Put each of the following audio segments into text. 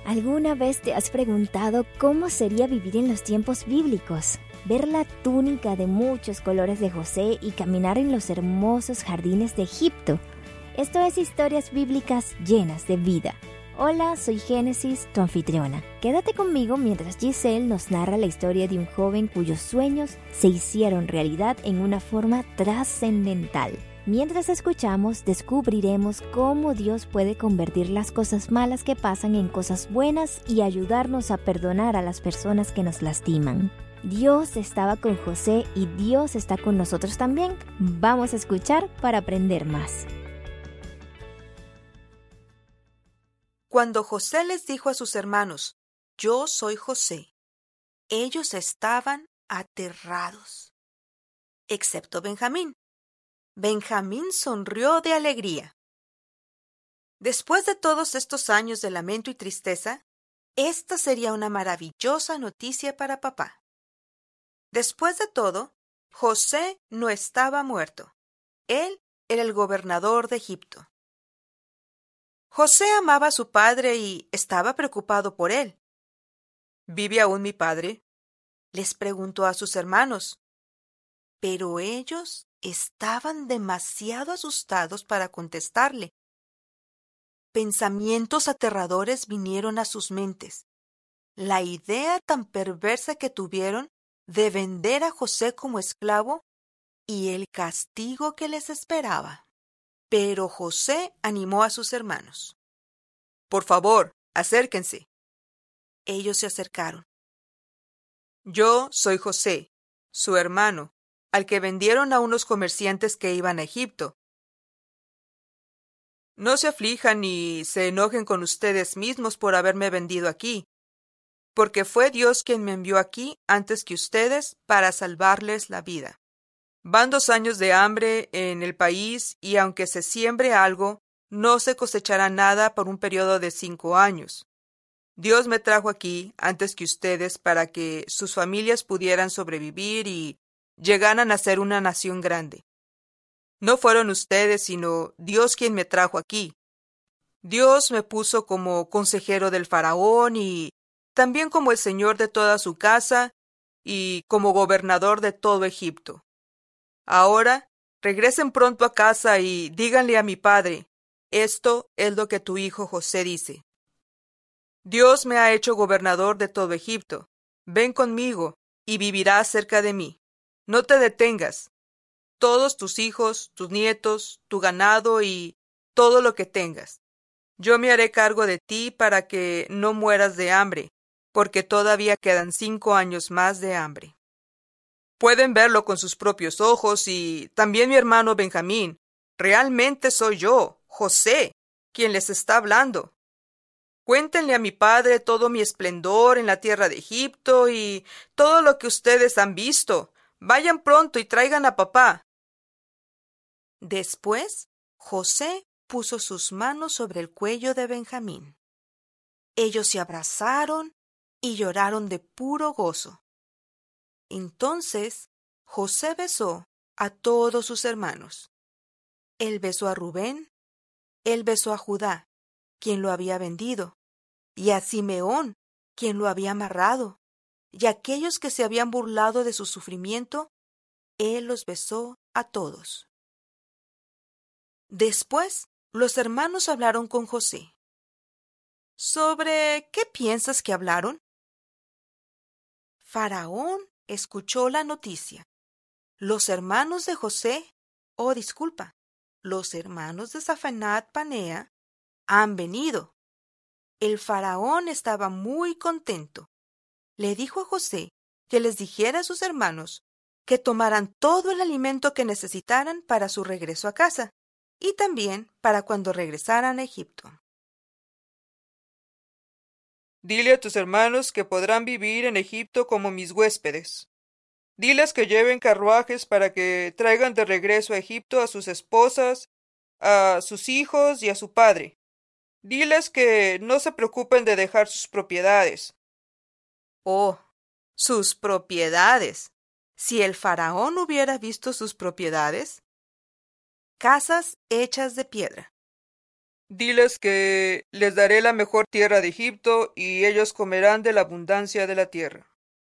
¿Alguna vez te has preguntado cómo sería vivir en los tiempos bíblicos? Ver la túnica de muchos colores de José y caminar en los hermosos jardines de Egipto. Esto es Historias Bíblicas llenas de vida. Hola, soy Génesis, tu anfitriona. Quédate conmigo mientras Giselle nos narra la historia de un joven cuyos sueños se hicieron realidad en una forma trascendental. Mientras escuchamos, descubriremos cómo Dios puede convertir las cosas malas que pasan en cosas buenas y ayudarnos a perdonar a las personas que nos lastiman. Dios estaba con José y Dios está con nosotros también. Vamos a escuchar para aprender más. Cuando José les dijo a sus hermanos, «Yo soy José», ellos estaban aterrados, excepto Benjamín. Benjamín sonrió de alegría. Después de todos estos años de lamento y tristeza, esta sería una maravillosa noticia para papá. Después de todo, José no estaba muerto. Él era el gobernador de Egipto. José amaba a su padre y estaba preocupado por él. ¿Vive aún mi padre?, les preguntó a sus hermanos. Pero ellos estaban demasiado asustados para contestarle. Pensamientos aterradores vinieron a sus mentes. La idea tan perversa que tuvieron de vender a José como esclavo y el castigo que les esperaba. Pero José animó a sus hermanos. «Por favor, acérquense». Ellos se acercaron. «Yo soy José, su hermano, al que vendieron a unos comerciantes que iban a Egipto. No se aflijan ni se enojen con ustedes mismos por haberme vendido aquí, porque fue Dios quien me envió aquí antes que ustedes para salvarles la vida. Van 2 años de hambre en el país y aunque se siembre algo, no se cosechará nada por un periodo de 5 años. Dios me trajo aquí antes que ustedes para que sus familias pudieran sobrevivir y llegaran a ser una nación grande. No fueron ustedes, sino Dios quien me trajo aquí. Dios me puso como consejero del faraón y también como el señor de toda su casa y como gobernador de todo Egipto. Ahora, regresen pronto a casa y díganle a mi padre, esto es lo que tu hijo José dice. Dios me ha hecho gobernador de todo Egipto. Ven conmigo y vivirás cerca de mí. No te detengas. Todos tus hijos, tus nietos, tu ganado y todo lo que tengas. Yo me haré cargo de ti para que no mueras de hambre, porque todavía quedan 5 años más de hambre. Pueden verlo con sus propios ojos y también mi hermano Benjamín. Realmente soy yo, José, quien les está hablando. Cuéntenle a mi padre todo mi esplendor en la tierra de Egipto y todo lo que ustedes han visto. Vayan pronto y traigan a papá». Después, José puso sus manos sobre el cuello de Benjamín. Ellos se abrazaron y lloraron de puro gozo. Entonces, José besó a todos sus hermanos. Él besó a Rubén, él besó a Judá, quien lo había vendido, y a Simeón, quien lo había amarrado, y a aquellos que se habían burlado de su sufrimiento, él los besó a todos. Después, los hermanos hablaron con José. ¿Sobre qué piensas que hablaron? Faraón escuchó la noticia. Los hermanos de José, los hermanos de Zafanat Panea han venido. El faraón estaba muy contento. Le dijo a José que les dijera a sus hermanos que tomaran todo el alimento que necesitaran para su regreso a casa y también para cuando regresaran a Egipto. Dile a tus hermanos que podrán vivir en Egipto como mis huéspedes. Diles que lleven carruajes para que traigan de regreso a Egipto a sus esposas, a sus hijos y a su padre. Diles que no se preocupen de dejar sus propiedades. Oh, sus propiedades. Si el faraón hubiera visto sus propiedades. Casas hechas de piedra. Diles que les daré la mejor tierra de Egipto y ellos comerán de la abundancia de la tierra.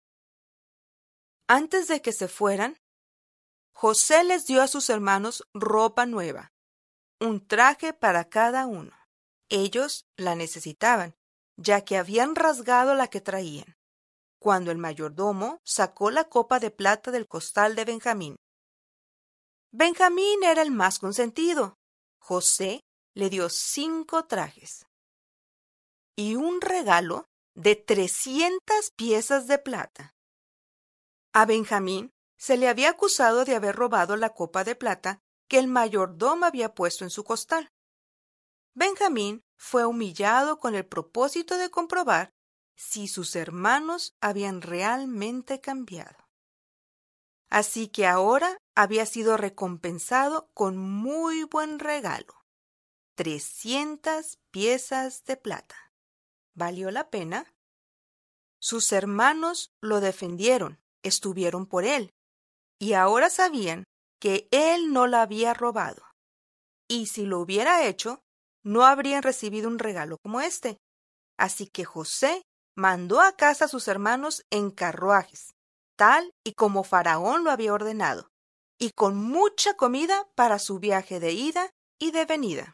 Antes de que se fueran, José les dio a sus hermanos ropa nueva, un traje para cada uno. Ellos la necesitaban, ya que habían rasgado la que traían, cuando el mayordomo sacó la copa de plata del costal de Benjamín. Benjamín era el más consentido. José le dio 5 trajes y un regalo de 300 piezas de plata. A Benjamín se le había acusado de haber robado la copa de plata que el mayordomo había puesto en su costal. Benjamín fue humillado con el propósito de comprobar si sus hermanos habían realmente cambiado. Así que ahora había sido recompensado con muy buen regalo: 300 piezas de plata. ¿Valió la pena? Sus hermanos lo defendieron, estuvieron por él, y ahora sabían que él no la había robado. Y si lo hubiera hecho, no habrían recibido un regalo como este. Así que José mandó a casa a sus hermanos en carruajes, tal y como Faraón lo había ordenado, y con mucha comida para su viaje de ida y de venida.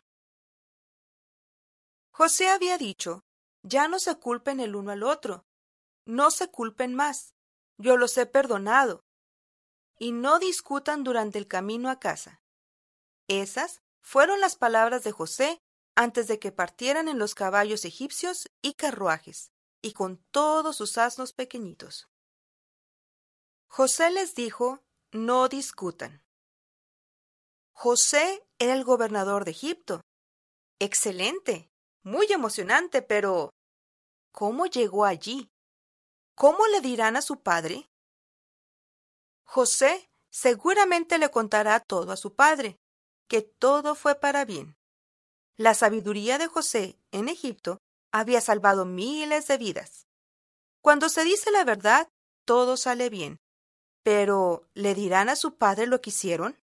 José había dicho: ya no se culpen el uno al otro, no se culpen más, yo los he perdonado, y no discutan durante el camino a casa. Esas fueron las palabras de José antes de que partieran en los caballos egipcios y carruajes, y con todos sus asnos pequeñitos. José les dijo: no discutan. José era el gobernador de Egipto. Excelente, muy emocionante, pero ¿cómo llegó allí? ¿Cómo le dirán a su padre? José seguramente le contará todo a su padre, que todo fue para bien. La sabiduría de José en Egipto había salvado miles de vidas. Cuando se dice la verdad, todo sale bien. Pero, ¿le dirán a su padre lo que hicieron?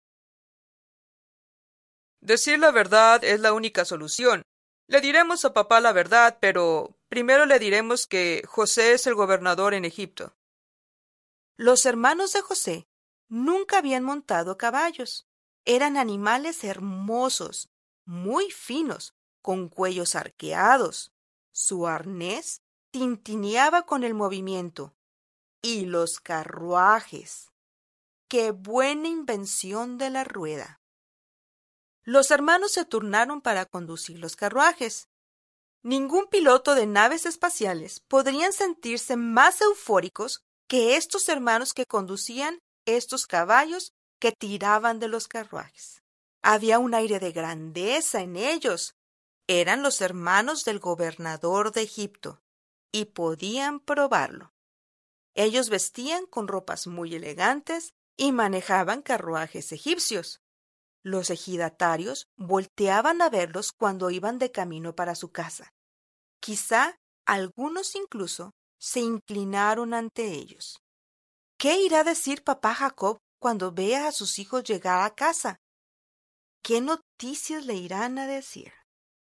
Decir la verdad es la única solución. Le diremos a papá la verdad, pero primero le diremos que José es el gobernador en Egipto. Los hermanos de José nunca habían montado caballos. Eran animales hermosos, muy finos, con cuellos arqueados. Su arnés tintineaba con el movimiento. Y los carruajes. ¡Qué buena invención de la rueda! Los hermanos se turnaron para conducir los carruajes. Ningún piloto de naves espaciales podrían sentirse más eufóricos que estos hermanos que conducían estos caballos que tiraban de los carruajes. Había un aire de grandeza en ellos. Eran los hermanos del gobernador de Egipto, y podían probarlo. Ellos vestían con ropas muy elegantes y manejaban carruajes egipcios. Los ejidatarios volteaban a verlos cuando iban de camino para su casa. Quizá algunos incluso se inclinaron ante ellos. ¿Qué irá a decir papá Jacob cuando vea a sus hijos llegar a casa? ¿Qué noticias le irán a decir?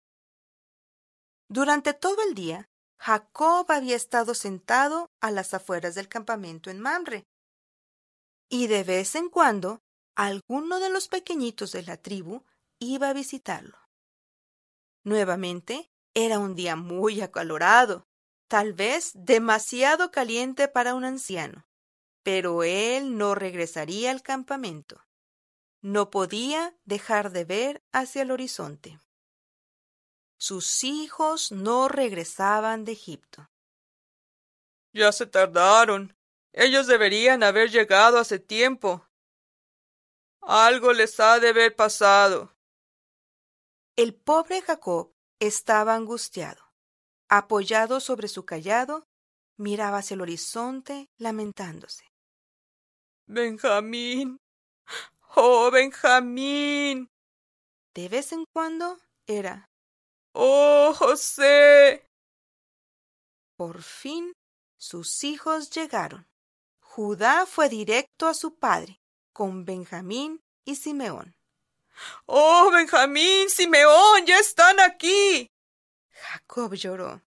Durante todo el día, Jacob había estado sentado a las afueras del campamento en Mamre, y de vez en cuando alguno de los pequeñitos de la tribu iba a visitarlo. Nuevamente, era un día muy acalorado, tal vez demasiado caliente para un anciano, pero él no regresaría al campamento. No podía dejar de ver hacia el horizonte. Sus hijos no regresaban de Egipto. Ya se tardaron. Ellos deberían haber llegado hace tiempo. Algo les ha de haber pasado. El pobre Jacob estaba angustiado. Apoyado sobre su cayado, miraba hacia el horizonte, lamentándose. Benjamín. ¡Oh, Benjamín! De vez en cuando era: ¡Oh, José! Por fin, sus hijos llegaron. Judá fue directo a su padre, con Benjamín y Simeón. ¡Oh, Benjamín, Simeón, ya están aquí! Jacob lloró.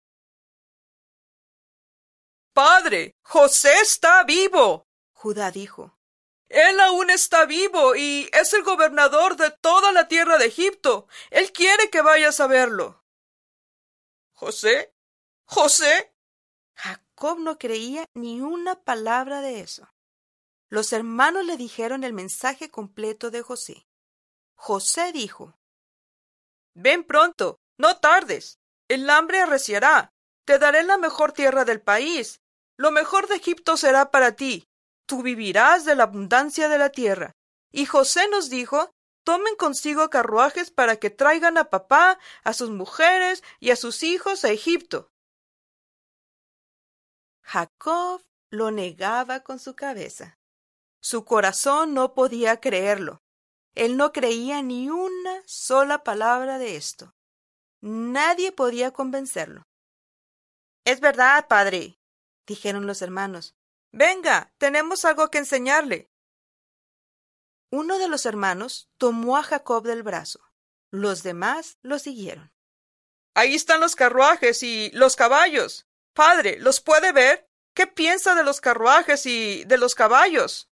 ¡Padre, José está vivo!, Judá dijo. Él aún está vivo y es el gobernador de toda la tierra de Egipto. Él quiere que vayas a verlo. ¿José? ¿José? Jacob no creía ni una palabra de eso. Los hermanos le dijeron el mensaje completo de José. José dijo: Ven pronto, no tardes. El hambre arreciará. Te daré la mejor tierra del país. Lo mejor de Egipto será para ti. Tú vivirás de la abundancia de la tierra. Y José nos dijo: tomen consigo carruajes para que traigan a papá, a sus mujeres y a sus hijos a Egipto. Jacob lo negaba con su cabeza. Su corazón no podía creerlo. Él no creía ni una sola palabra de esto. Nadie podía convencerlo. Es verdad, padre, dijeron los hermanos. Venga, tenemos algo que enseñarle. Uno de los hermanos tomó a Jacob del brazo. Los demás lo siguieron. Ahí están los carruajes y los caballos. Padre, ¿los puede ver? ¿Qué piensa de los carruajes y de los caballos?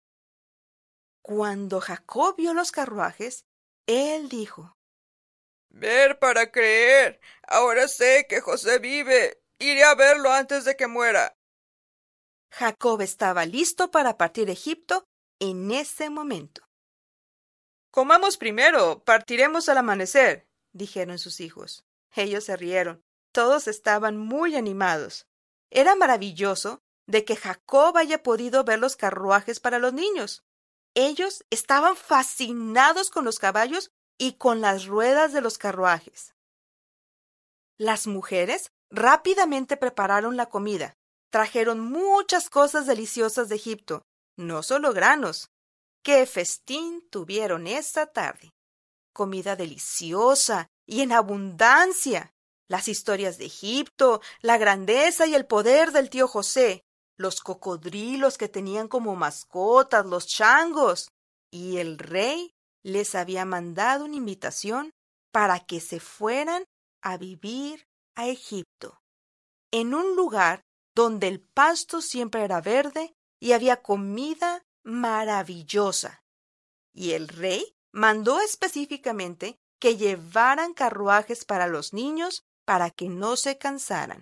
Cuando Jacob vio los carruajes, él dijo: Ver para creer. Ahora sé que José vive. Iré a verlo antes de que muera. Jacob estaba listo para partir a Egipto en ese momento. Comamos primero, partiremos al amanecer, dijeron sus hijos. Ellos se rieron. Todos estaban muy animados. Era maravilloso de que Jacob haya podido ver los carruajes para los niños. Ellos estaban fascinados con los caballos y con las ruedas de los carruajes. Las mujeres rápidamente prepararon la comida. Trajeron muchas cosas deliciosas de Egipto, no solo granos. ¡Qué festín tuvieron esa tarde! Comida deliciosa y en abundancia. Las historias de Egipto, la grandeza y el poder del tío José, los cocodrilos que tenían como mascotas, los changos. Y el rey les había mandado una invitación para que se fueran a vivir a Egipto, en un lugar donde el pasto siempre era verde y había comida maravillosa. Y el rey mandó específicamente que llevaran carruajes para los niños para que no se cansaran.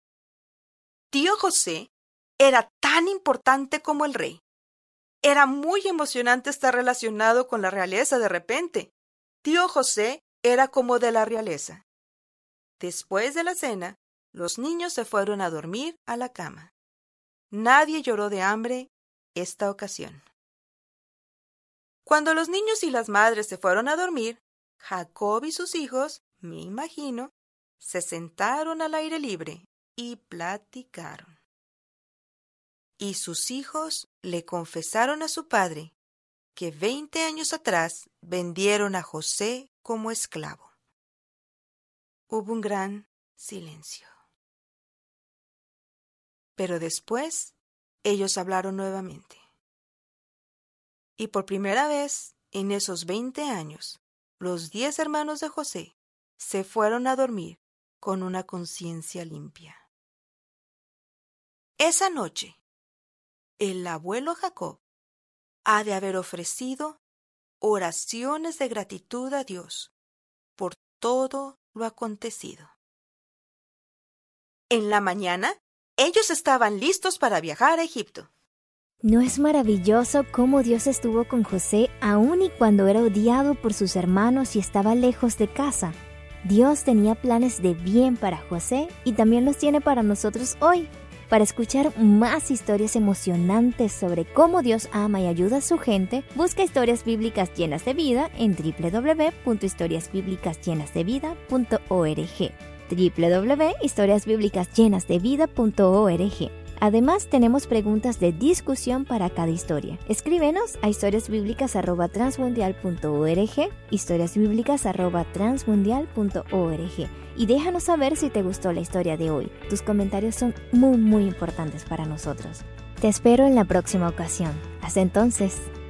Tío José era tan importante como el rey. Era muy emocionante estar relacionado con la realeza de repente. Tío José era como de la realeza. Después de la cena, los niños se fueron a dormir a la cama. Nadie lloró de hambre esta ocasión. Cuando los niños y las madres se fueron a dormir, Jacob y sus hijos, me imagino, se sentaron al aire libre y platicaron. Y sus hijos le confesaron a su padre que 20 años atrás vendieron a José como esclavo. Hubo un gran silencio. Pero después ellos hablaron nuevamente. Y por primera vez en esos 20 años, los 10 hermanos de José se fueron a dormir con una conciencia limpia. Esa noche, el abuelo Jacob ha de haber ofrecido oraciones de gratitud a Dios por todo lo acontecido. En la mañana, ellos estaban listos para viajar a Egipto. ¿No es maravilloso cómo Dios estuvo con José aun y cuando era odiado por sus hermanos y estaba lejos de casa? Dios tenía planes de bien para José y también los tiene para nosotros hoy. Para escuchar más historias emocionantes sobre cómo Dios ama y ayuda a su gente, busca Historias Bíblicas Llenas de Vida en www.historiasbiblicasllenasdevida.org. www.historiasbiblicasllenasdevida.org. Además, tenemos preguntas de discusión para cada historia. Escríbenos a historiasbiblicas@transmundial.org, historiasbiblicas@transmundial.org y déjanos saber si te gustó la historia de hoy. Tus comentarios son muy importantes para nosotros. Te espero en la próxima ocasión. Hasta entonces.